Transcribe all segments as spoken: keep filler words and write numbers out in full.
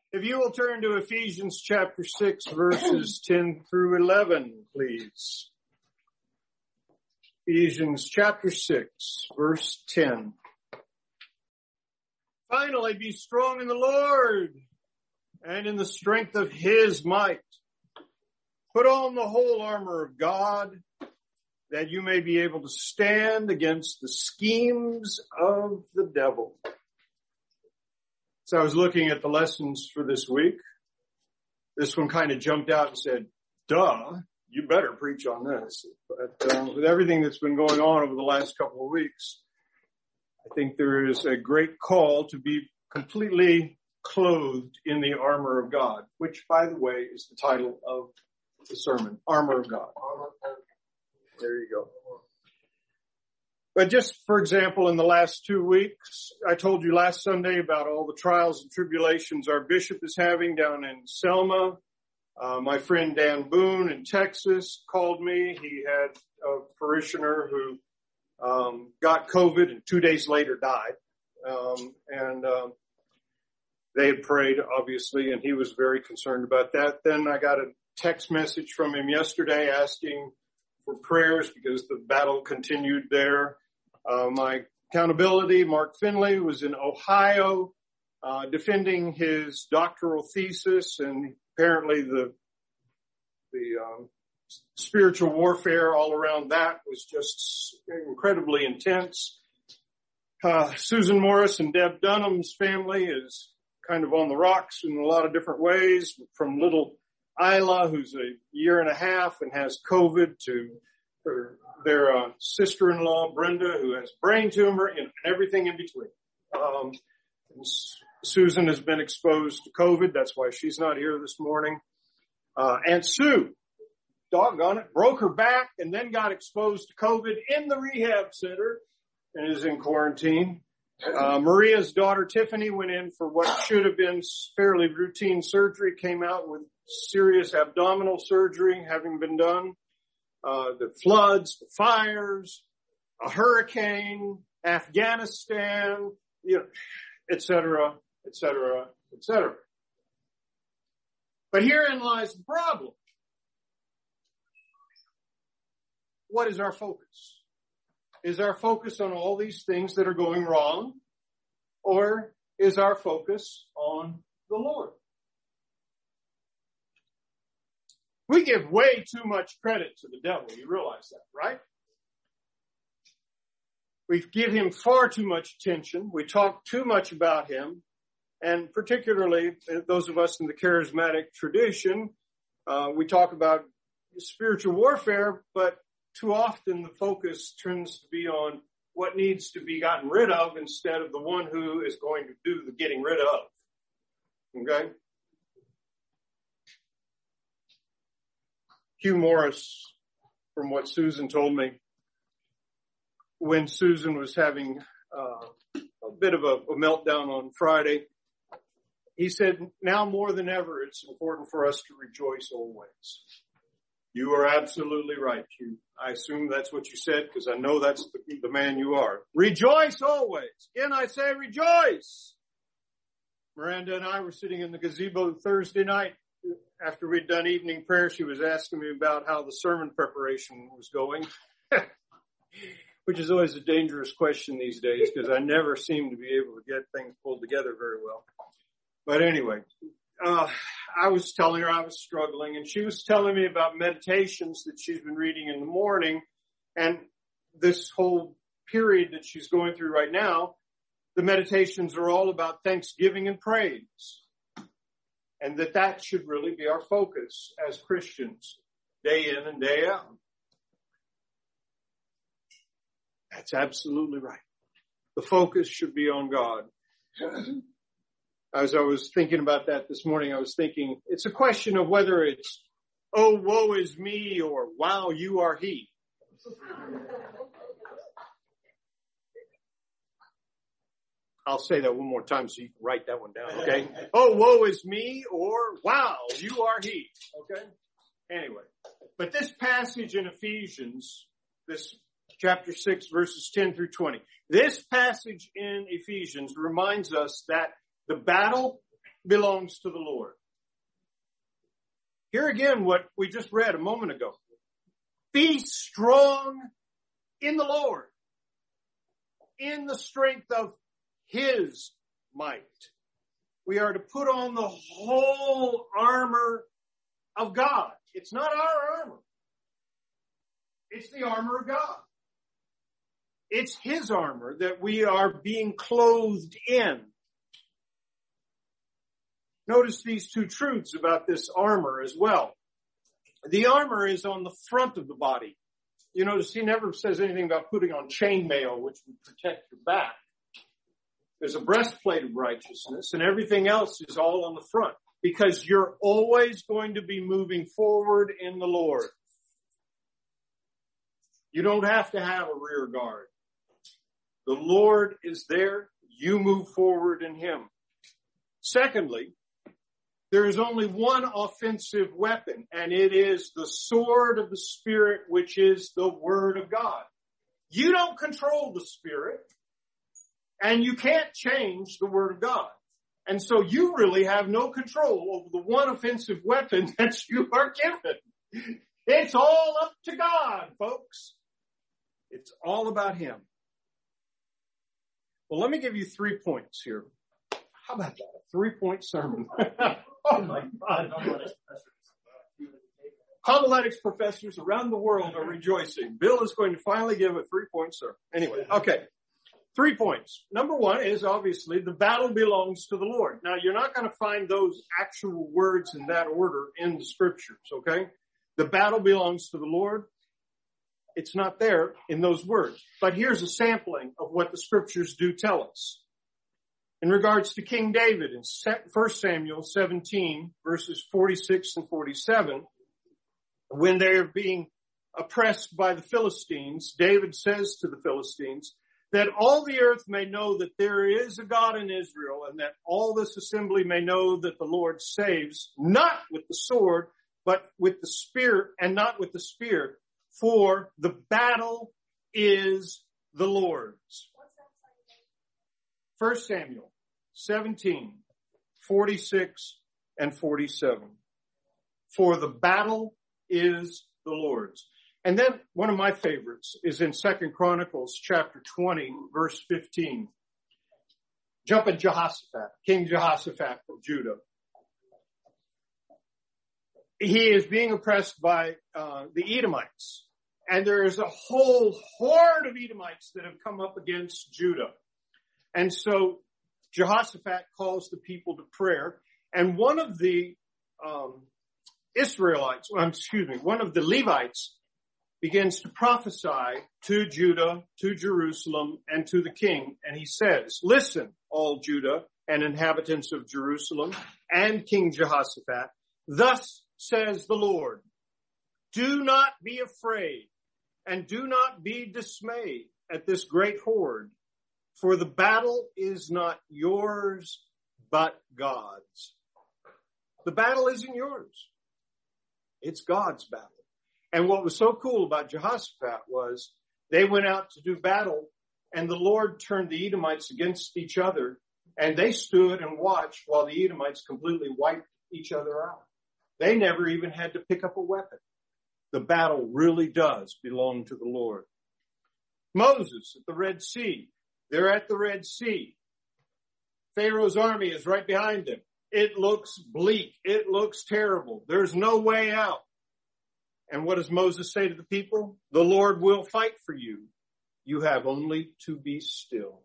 If you will turn to Ephesians chapter six, verses ten through eleven, please. Ephesians chapter six, verse ten. Finally, be strong in the Lord and in the strength of his might. Put on the whole armor of God, that you may be able to stand against the schemes of the devil. So I was looking at the lessons for this week. This one kind of jumped out and said, duh, you better preach on this. But uh, with everything that's been going on over the last couple of weeks, I think there is a great call to be completely clothed in the armor of God, which, by the way, is the title of the sermon, Armor of God. There you go. But just, for example, in the last two weeks, I told you last Sunday about all the trials and tribulations our bishop is having down in Selma. Uh, my friend Dan Boone in Texas called me. He had a parishioner who um, got COVID and two days later died. Um, and um, they had prayed, obviously, and he was very concerned about that. Then I got a text message from him yesterday asking for prayers because the battle continued there. Uh, my accountability, Mark Finley, was in Ohio, uh, defending his doctoral thesis, and apparently the, the, um, spiritual warfare all around that was just incredibly intense. Uh, Susan Morris and Deb Dunham's family is kind of on the rocks in a lot of different ways, from little Isla, who's a year and a half and has COVID, to her, their uh, sister-in-law, Brenda, who has brain tumor, and everything in between. Um, Susan has been exposed to COVID. That's why she's not here this morning. Uh, Aunt Sue, doggone it, broke her back and then got exposed to COVID in the rehab center and is in quarantine. Uh, Maria's daughter, Tiffany, went in for what should have been fairly routine surgery, came out with serious abdominal surgery having been done. Uh, the floods, the fires, a hurricane, Afghanistan, you know, et cetera, et cetera, et cetera. But herein lies the problem. What is our focus? Is our focus on all these things that are going wrong, or is our focus on the Lord? We give way too much credit to the devil. You realize that, right? We give him far too much attention. We talk too much about him. And particularly those of us in the charismatic tradition, uh, we talk about spiritual warfare, but too often the focus turns to be on what needs to be gotten rid of instead of the one who is going to do the getting rid of. Okay? Hugh Morris, from what Susan told me, when Susan was having uh, a bit of a, a meltdown on Friday, he said, now more than ever, it's important for us to rejoice always. You are absolutely right, Hugh. I assume that's what you said because I know that's the, the man you are. Rejoice always. Again, I say rejoice. Miranda and I were sitting in the gazebo Thursday night. After we'd done evening prayer, she was asking me about how the sermon preparation was going, which is always a dangerous question these days because I never seem to be able to get things pulled together very well. But anyway, uh, I was telling her I was struggling, and she was telling me about meditations that she's been reading in the morning, and this whole period that she's going through right now, the meditations are all about thanksgiving and praise. And that that should really be our focus as Christians, day in and day out. That's absolutely right. The focus should be on God. As I was thinking about that this morning, I was thinking it's a question of whether it's, oh, woe is me, or wow, you are he. I'll say that one more time so you can write that one down, okay? Oh, woe is me, or wow, you are he, okay? Anyway, but this passage in Ephesians, this chapter six, verses ten through twenty, this passage in Ephesians reminds us that the battle belongs to the Lord. Here again, what we just read a moment ago. Be strong in the Lord, in the strength of his might. We are to put on the whole armor of God. It's not our armor. It's the armor of God. It's his armor that we are being clothed in. Notice these two truths about this armor as well. The armor is on the front of the body. You notice he never says anything about putting on chainmail, which would protect your back. There's a breastplate of righteousness, and everything else is all on the front, because you're always going to be moving forward in the Lord. You don't have to have a rear guard. The Lord is there. You move forward in him. Secondly, there is only one offensive weapon, and it is the sword of the Spirit, which is the Word of God. You don't control the Spirit, and you can't change the Word of God. And so you really have no control over the one offensive weapon that you are given. It's all up to God, folks. It's all about him. Well, let me give you three points here. How about that? A three-point sermon. Oh my God. Homiletics professors around the world are rejoicing. Bill is going to finally give a three-point sermon. Anyway, okay. Three points. Number one is obviously the battle belongs to the Lord. Now, you're not going to find those actual words in that order in the scriptures, okay? The battle belongs to the Lord. It's not there in those words. But here's a sampling of what the scriptures do tell us. In regards to King David in First Samuel seventeen, verses forty-six and forty-seven, when they are being oppressed by the Philistines, David says to the Philistines, that all the earth may know that there is a God in Israel, and that all this assembly may know that the Lord saves, not with the sword, but with the spear, and not with the spear, for the battle is the Lord's. First Samuel seventeen, forty-six and forty-seven. For the battle is the Lord's. And then one of my favorites is in Second Chronicles chapter twenty, verse fifteen. Jump at Jehoshaphat, King Jehoshaphat of Judah. He is being oppressed by uh, the Edomites. And there is a whole horde of Edomites that have come up against Judah. And so Jehoshaphat calls the people to prayer. And one of the um, Israelites, well, excuse me, one of the Levites begins to prophesy to Judah, to Jerusalem, and to the king. And he says, listen, all Judah and inhabitants of Jerusalem and King Jehoshaphat, thus says the Lord, do not be afraid and do not be dismayed at this great horde, for the battle is not yours, but God's. The battle isn't yours. It's God's battle. And what was so cool about Jehoshaphat was they went out to do battle, and the Lord turned the Edomites against each other, and they stood and watched while the Edomites completely wiped each other out. They never even had to pick up a weapon. The battle really does belong to the Lord. Moses at the Red Sea. They're at the Red Sea. Pharaoh's army is right behind them. It looks bleak. It looks terrible. There's no way out. And what does Moses say to the people? The Lord will fight for you. You have only to be still.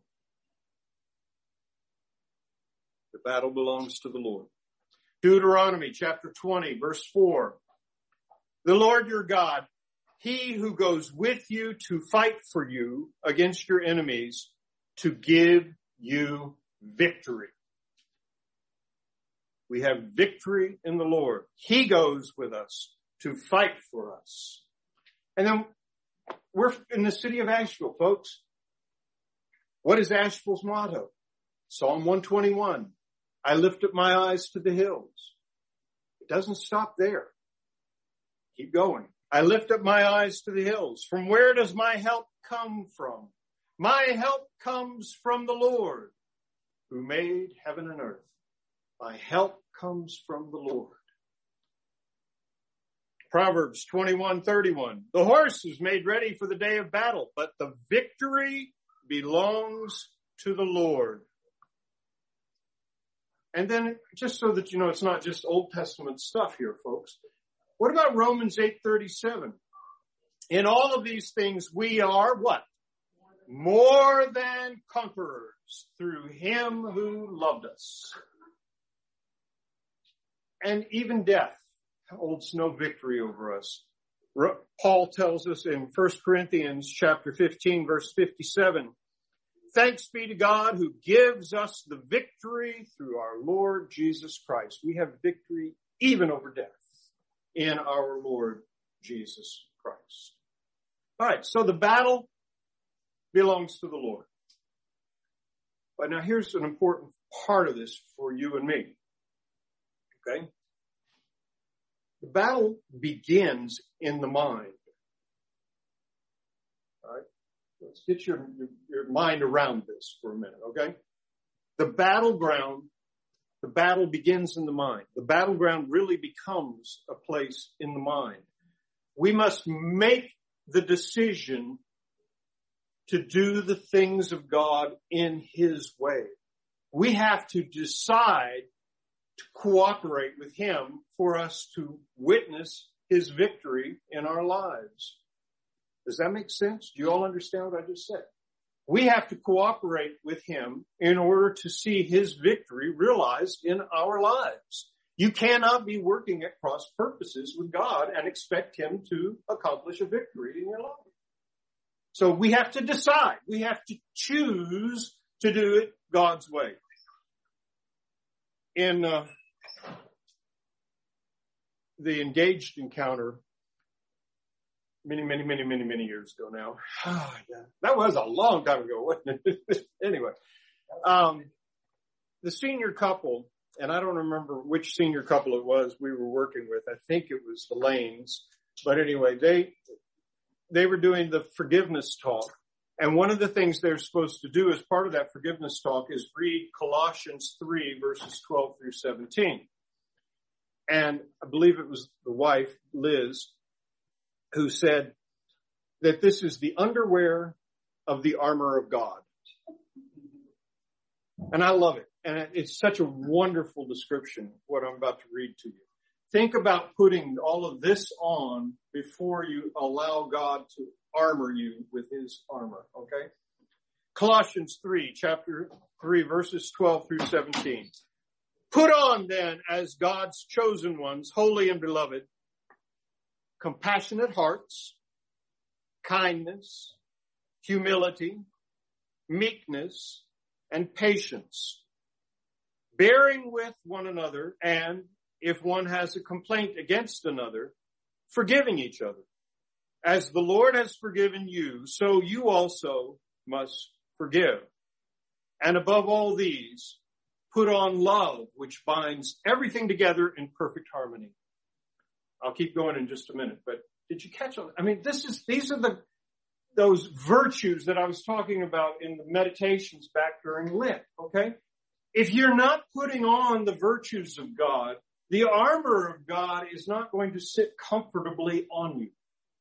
The battle belongs to the Lord. Deuteronomy chapter twenty, verse four. The Lord your God, he who goes with you to fight for you against your enemies, to give you victory. We have victory in the Lord. He goes with us to fight for us. And then we're in the city of Asheville, folks. What is Asheville's motto? Psalm one twenty-one. I lift up my eyes to the hills. It doesn't stop there. Keep going. I lift up my eyes to the hills. From where does my help come from? My help comes from the Lord who made heaven and earth. My help comes from the Lord. Proverbs twenty-one thirty-one. The horse is made ready for the day of battle, but the victory belongs to the Lord. And then, just so that you know, it's not just Old Testament stuff here, folks. What about Romans eight thirty-seven? In all of these things, we are what? More than conquerors through him who loved us. And even death holds no victory over us. Paul tells us in First Corinthians chapter fifteen, verse fifty-seven, thanks be to God who gives us the victory through our Lord Jesus Christ. We have victory even over death in our Lord Jesus Christ. All right, so the battle belongs to the Lord. But now here's an important part of this for you and me. Okay? The battle begins in the mind. All right? Let's get your, your, your mind around this for a minute, okay? The battleground, the battle begins in the mind. The battleground really becomes a place in the mind. We must make the decision to do the things of God in his way. We have to decide to cooperate with him for us to witness his victory in our lives. Does that make sense? Do you all understand what I just said? We have to cooperate with him in order to see his victory realized in our lives. You cannot be working at cross purposes with God and expect him to accomplish a victory in your life. So we have to decide. We have to choose to do it God's way. In uh, the Engaged encounter, many, many, many, many, many years ago now. Oh, yeah. That was a long time ago, wasn't it? Anyway, um, the senior couple, and I don't remember which senior couple it was we were working with. I think it was the Lanes. But anyway, they they were doing the forgiveness talk. And one of the things they're supposed to do as part of that forgiveness talk is read Colossians three, verses twelve through seventeen. And I believe it was the wife, Liz, who said that this is the underwear of the armor of God. And I love it. And it's such a wonderful description of what I'm about to read to you. Think about putting all of this on before you allow God to armor you with his armor, okay? Colossians three, chapter three, verses twelve through seventeen. Put on then as God's chosen ones, holy and beloved, compassionate hearts, kindness, humility, meekness, and patience, bearing with one another, and if one has a complaint against another, forgiving each other. As the Lord has forgiven you, so you also must forgive. And above all these, put on love, which binds everything together in perfect harmony. I'll keep going in just a minute, but did you catch on? I mean, this is, these are the, those virtues that I was talking about in the meditations back during Lent, okay? If you're not putting on the virtues of God, the armor of God is not going to sit comfortably on you.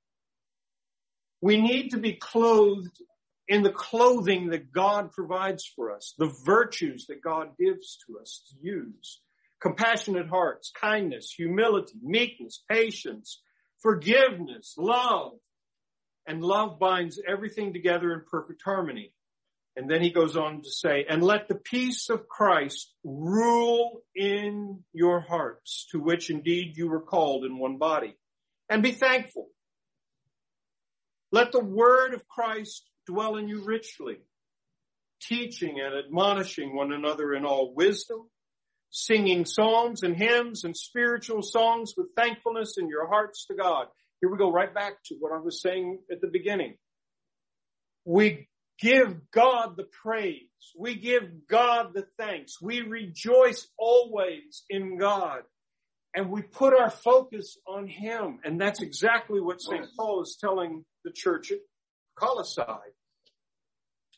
We need to be clothed in the clothing that God provides for us, the virtues that God gives to us to use. Compassionate hearts, kindness, humility, meekness, patience, forgiveness, love. And love binds everything together in perfect harmony. And then he goes on to say, and let the peace of Christ rule in your hearts, to which indeed you were called in one body. And be thankful. Let the word of Christ dwell in you richly, teaching and admonishing one another in all wisdom, singing psalms and hymns and spiritual songs with thankfulness in your hearts to God. Here we go right back to what I was saying at the beginning. We give God the praise. We give God the thanks. We rejoice always in God. And we put our focus on him. And that's exactly what Saint Paul is telling the church at Colossae.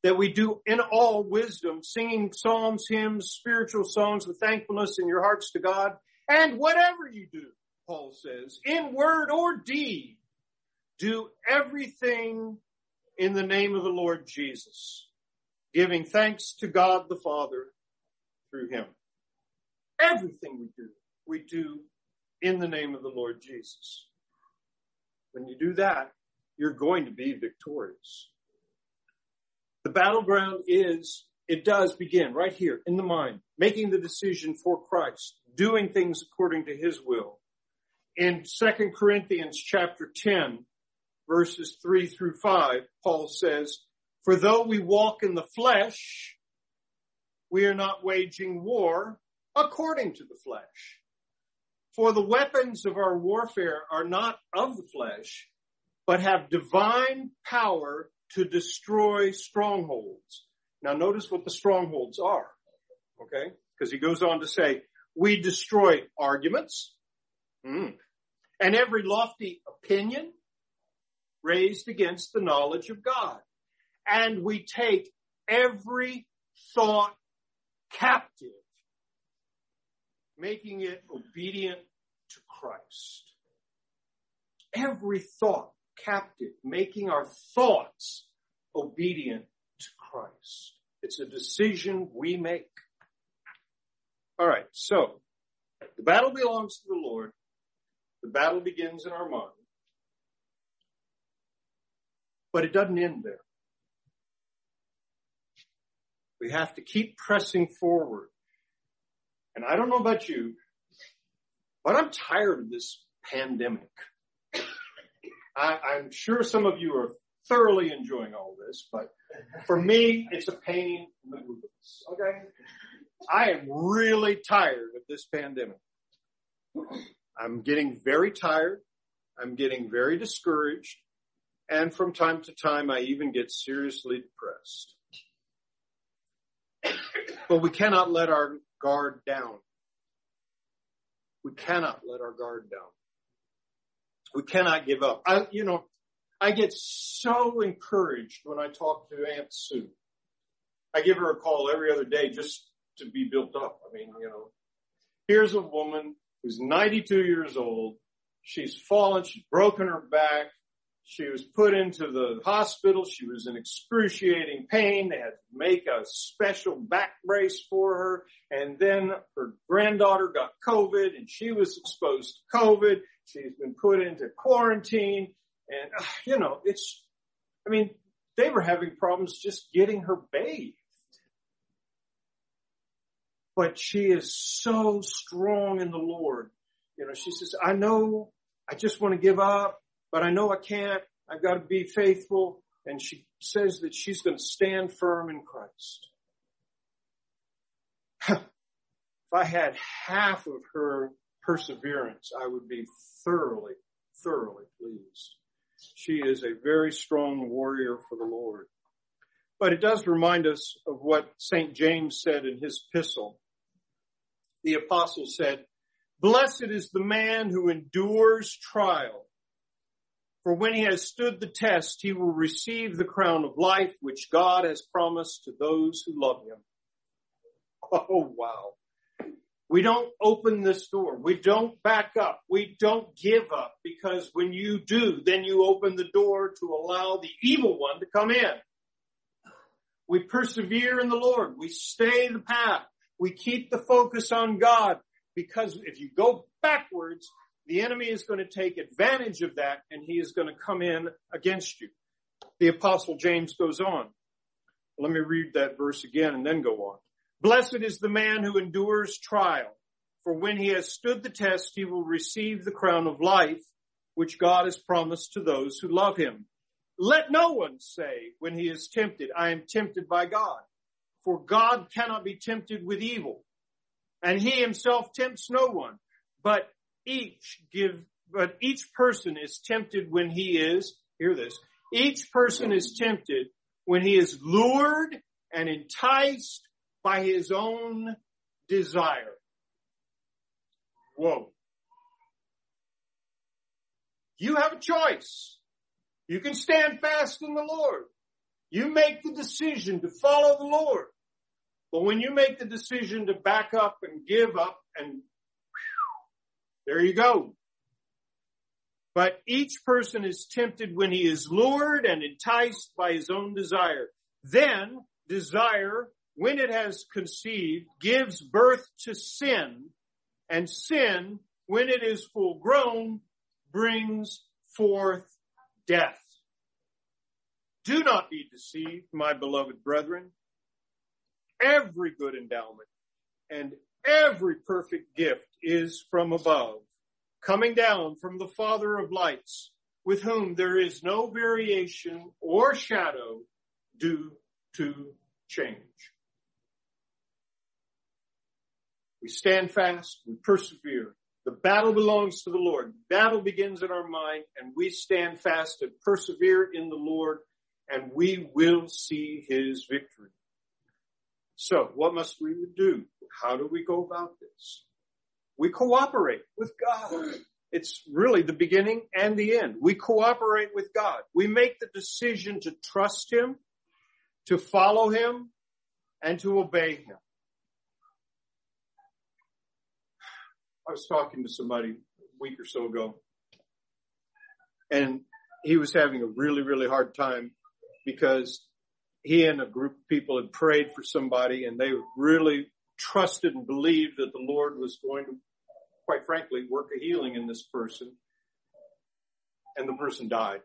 that we do in all wisdom, singing psalms, hymns, spiritual songs with thankfulness in your hearts to God. And whatever you do, Paul says, in word or deed, do everything in the name of the Lord Jesus, giving thanks to God the Father through him. Everything we do, we do in the name of the Lord Jesus. When you do that, you're going to be victorious. The battleground is, it does begin right here in the mind, making the decision for Christ, doing things according to his will. In Second Corinthians chapter ten, verses three through five, Paul says, for though we walk in the flesh, we are not waging war according to the flesh. For the weapons of our warfare are not of the flesh, but have divine power to destroy strongholds. Now notice what the strongholds are, okay? Because he goes on to say, we destroy arguments mm, and every lofty opinion raised against the knowledge of God. And we take every thought captive, making it obedient to Christ. Every thought captive, making our thoughts obedient to Christ. It's a decision we make. All right, so the battle belongs to the Lord. The battle begins in our mind. But it doesn't end there. We have to keep pressing forward. And I don't know about you, but I'm tired of this pandemic. I, I'm sure some of you are thoroughly enjoying all this, but for me, it's a pain in the boots. Okay? I am really tired of this pandemic. I'm getting very tired. I'm getting very discouraged. And from time to time, I even get seriously depressed. But we cannot let our guard down. We cannot let our guard down. We cannot give up. I, you know, I get so encouraged when I talk to Aunt Sue. I give her a call every other day just to be built up. I mean, you know, here's a woman who's ninety-two years old. She's fallen. She's broken her back. She was put into the hospital. She was in excruciating pain. They had to make a special back brace for her. And then her granddaughter got COVID and she was exposed to COVID. She's been put into quarantine. And, uh, you know, it's, I mean, they were having problems just getting her bathed. But she is so strong in the Lord. You know, she says, I know I just want to give up, but I know I can't. I've got to be faithful. And she says that she's going to stand firm in Christ. If I had half of her perseverance, I would be thoroughly, thoroughly pleased. She is a very strong warrior for the Lord. But it does remind us of what Saint James said in his epistle. The apostle said, blessed is the man who endures trial. For when he has stood the test, he will receive the crown of life, which God has promised to those who love him. Oh, wow. We don't open this door. We don't back up. We don't give up, because when you do, then you open the door to allow the evil one to come in. We persevere in the Lord. We stay the path. We keep the focus on God, because if you go backwards, the enemy is going to take advantage of that, and he is going to come in against you. The apostle James goes on. Let me read that verse again and then go on. Blessed is the man who endures trial, for when he has stood the test, he will receive the crown of life, which God has promised to those who love him. Let no one say when he is tempted, I am tempted by God. For God cannot be tempted with evil, and he himself tempts no one. But each give, but each person is tempted when he is, hear this, each person is tempted when he is lured and enticed by his own desire. Whoa. You have a choice. You can stand fast in the Lord. You make the decision to follow the Lord. But when you make the decision to back up and give up, and whew, there you go. But each person is tempted when he is lured and enticed by his own desire. Then desire, when it has conceived, gives birth to sin. And sin, when it is full grown, brings forth death. Do not be deceived, my beloved brethren. Every good endowment and every perfect gift is from above, coming down from the Father of lights, with whom there is no variation or shadow due to change. We stand fast, we persevere. The battle belongs to the Lord. The battle begins in our mind, and we stand fast and persevere in the Lord, and we will see his victory. So, what must we do? How do we go about this? We cooperate with God. It's really the beginning and the end. We cooperate with God. We make the decision to trust him, to follow him, and to obey him. I was talking to somebody a week or so ago, and he was having a really, really hard time because he and a group of people had prayed for somebody, and they really trusted and believed that the Lord was going to, quite frankly, work a healing in this person, and the person died.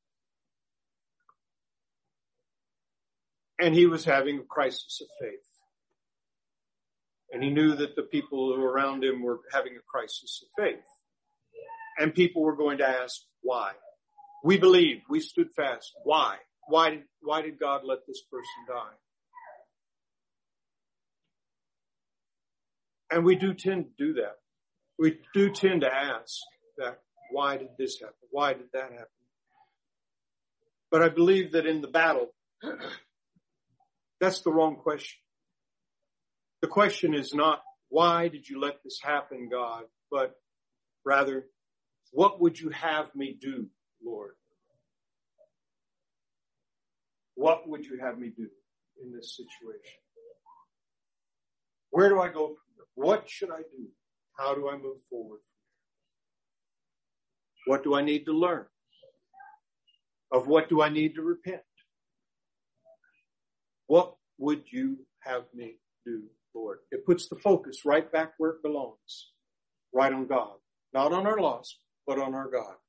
And he was having a crisis of faith. And he knew that the people who were around him were having a crisis of faith. And people were going to ask, why? We believed. We stood fast. Why? Why did, why did God let this person die? And we do tend to do that. We do tend to ask that, why did this happen? Why did that happen? But I believe that in the battle, that's the wrong question. The question is not, why did you let this happen, God? But rather, what would you have me do, Lord? What would you have me do in this situation? Where do I go from here? What should I do? How do I move forward? What do I need to learn? Of what do I need to repent? What would you have me do, Lord? It puts the focus right back where it belongs. Right on God. Not on our loss, but on our God.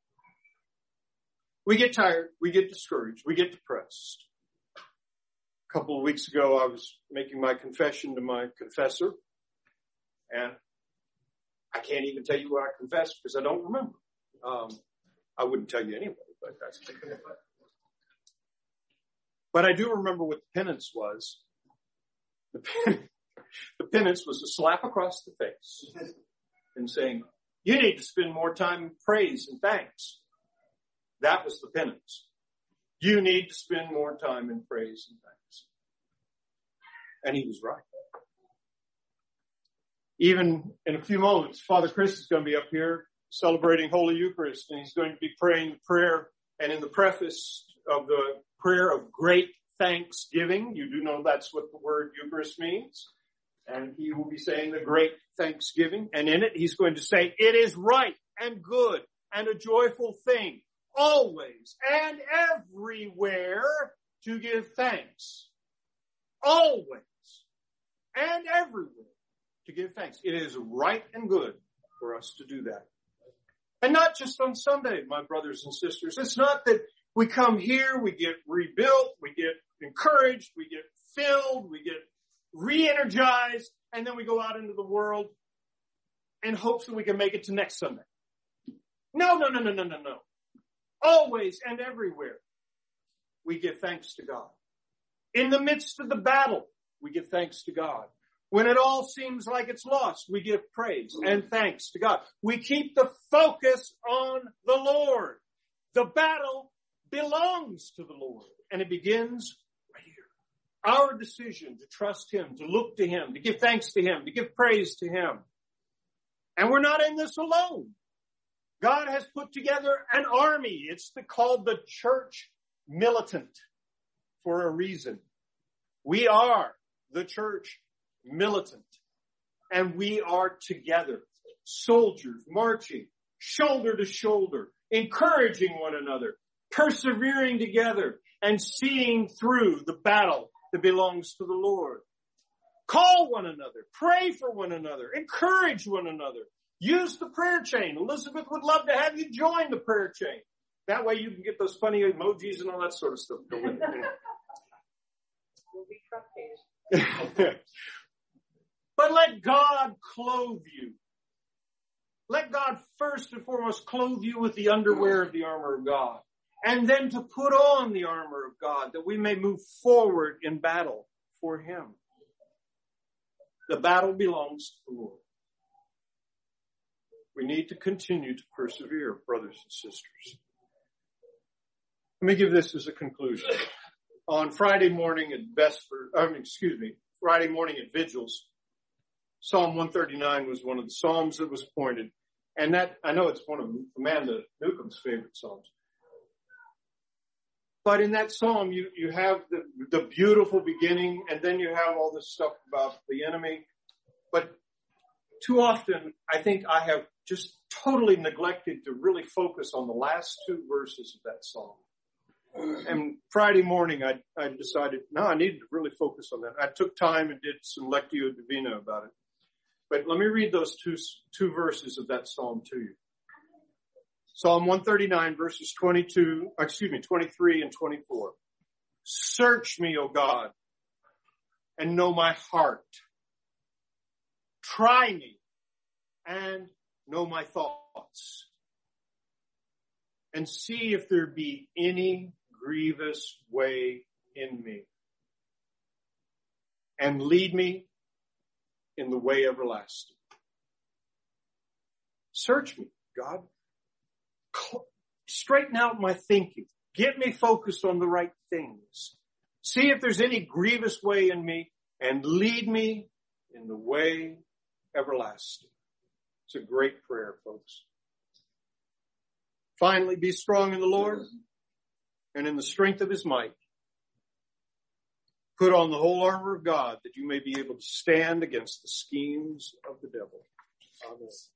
We get tired. We get discouraged. We get depressed. A couple of weeks ago, I was making my confession to my confessor. And I can't even tell you what I confessed because I don't remember. Um, I wouldn't tell you anyway, but that's But I do remember what the penance was. The, pen, the penance was a slap across the face and saying, you need to spend more time in praise and thanks. That was the penance. You need to spend more time in praise and thanks. And he was right. Even in a few moments, Father Chris is going to be up here celebrating Holy Eucharist, and he's going to be praying the prayer. And in the preface of the prayer of great thanksgiving, you do know that's what the word Eucharist means. And he will be saying the great thanksgiving. And in it, he's going to say, it is right and good and a joyful thing, always and everywhere to give thanks. Always and everywhere to give thanks. It is right and good for us to do that. And not just on Sunday, my brothers and sisters. It's not that we come here, we get rebuilt, we get encouraged, we get filled, we get re-energized, and then we go out into the world in hopes that we can make it to next Sunday. No, no, no, no, no, no, no. Always and everywhere, we give thanks to God. In the midst of the battle, we give thanks to God. When it all seems like it's lost, we give praise and thanks to God. We keep the focus on the Lord. The battle belongs to the Lord, and it begins right here. Our decision to trust him, to look to him, to give thanks to him, to give praise to him. And we're not in this alone. God has put together an army. It's the, called the church militant. for a reason. We are the church militant, and we are together, soldiers marching shoulder to shoulder, encouraging one another, persevering together, and seeing through the battle that belongs to the Lord. Call one another, pray for one another, encourage one another. Use the prayer chain. Elizabeth would love to have you join the prayer chain. That way you can get those funny emojis and all that sort of stuff going. We'll be front page. But let God clothe you. Let God first and foremost clothe you with the underwear of the armor of God. And then to put on the armor of God that we may move forward in battle for Him. The battle belongs to the Lord. We need to continue to persevere, brothers and sisters. Let me give this as a conclusion. On Friday morning at Vesper, I mean, excuse me, Friday morning at Vigils, Psalm one thirty-nine was one of the Psalms that was appointed. And that, I know it's one of Amanda Newcomb's favorite Psalms. But in that Psalm, you, you have the, the beautiful beginning, and then you have all this stuff about the enemy. But too often, I think I have just totally neglected to really focus on the last two verses of that Psalm. And Friday morning, I, I decided, no, I needed to really focus on that. I took time and did some Lectio Divina about it. But let me read those two, two verses of that Psalm to you. Psalm one thirty-nine, verses twenty-two, excuse me, twenty-three and twenty-four. Search me, O God, and know my heart. Try me and know my thoughts. And see if there be any grievous way in me. And lead me in the way everlasting. Search me, God. Straighten out my thinking. Get me focused on the right things. See if there's any grievous way in me and lead me in the way everlasting. It's a great prayer, folks. Finally, be strong in the Lord and in the strength of His might. Put on the whole armor of God that you may be able to stand against the schemes of the devil. Amen.